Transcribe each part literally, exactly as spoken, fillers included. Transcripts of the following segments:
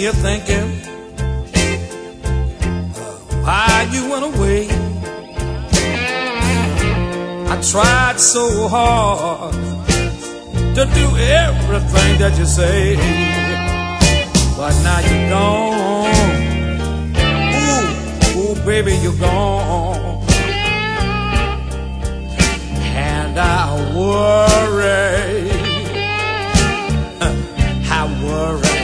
here thinking why you went away. I tried so hard to do everything that you say, but now you're gone. Ooh, ooh, baby, you're gone. And I worry, I worry.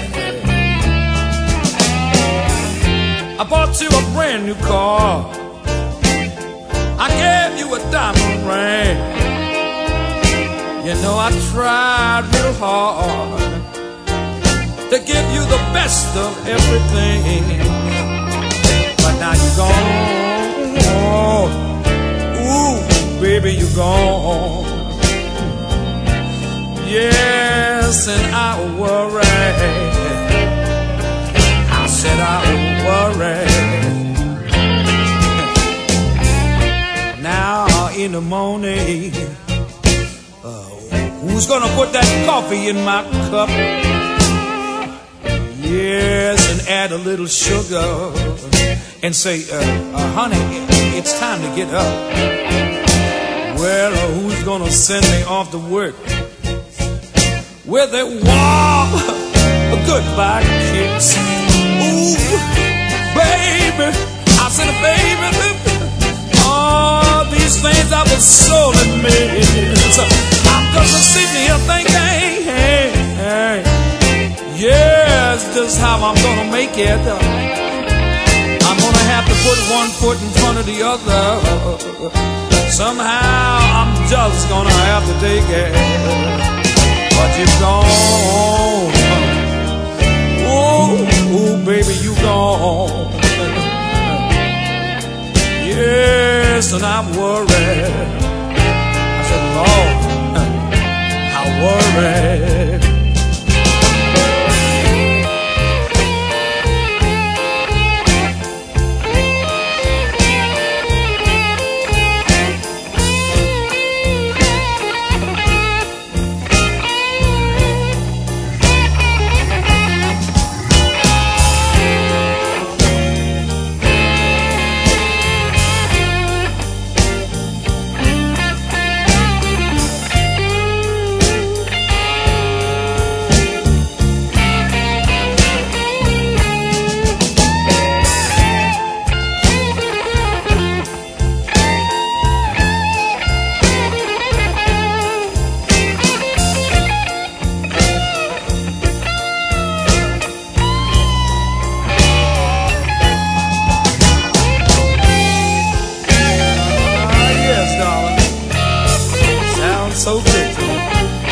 I bought you a brand new car, I gave you a diamond ring. You know I tried real hard to give you the best of everything, but now you're gone. Ooh, baby, you're gone. Yes, and I worry. I said I worry. Now in the morning, uh, who's gonna put that coffee in my cup? Yes, and add a little sugar and say, uh, uh, honey, it's time to get up. Well, uh, who's gonna send me off to work with a warm goodbye kiss? Ooh, baby, I said, baby, all these things I was so miss. I'm just sitting here thinking, hey, hey, yes, just how I'm gonna make it. I'm gonna have to put one foot in front of the other. Somehow I'm just gonna have to take it. But you're gone. Ooh, ooh, baby, you gone. Yes, and I worry. I said, Lord, I worry. So good to me.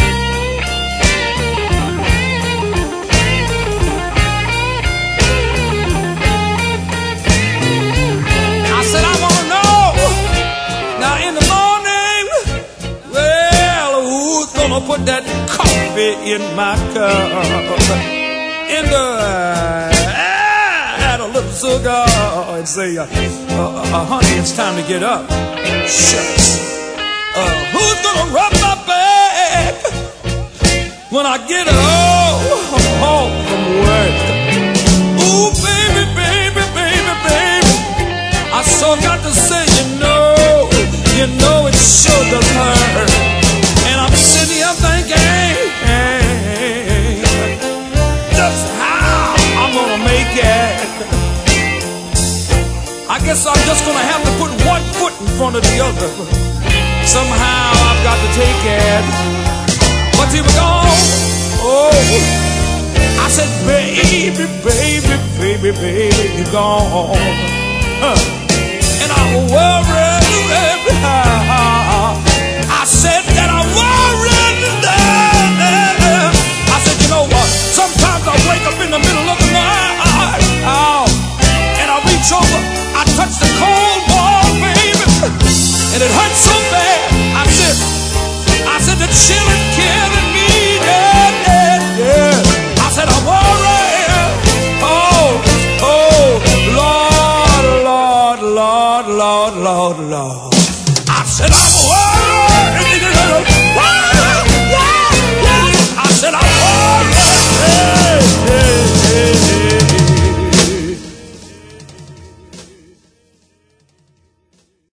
I said I want to know now in the morning, well, who's gonna put that coffee in my cup? In the uh, add a little sugar and say, uh, uh, uh, honey, it's time to get up. Shucks. Uh, who's gonna rub my back when I get home, home from work? Ooh, baby, baby, baby, baby, I sure got to say, you know, you know it sure does hurt. And I'm sitting here thinking, hey, just how I'm gonna make it. I guess I'm just gonna have to put one foot in front of the other. Somehow I've got to take it. But here we go. Oh, I said, baby, baby, baby, baby, you're gone. Huh. And I will worry.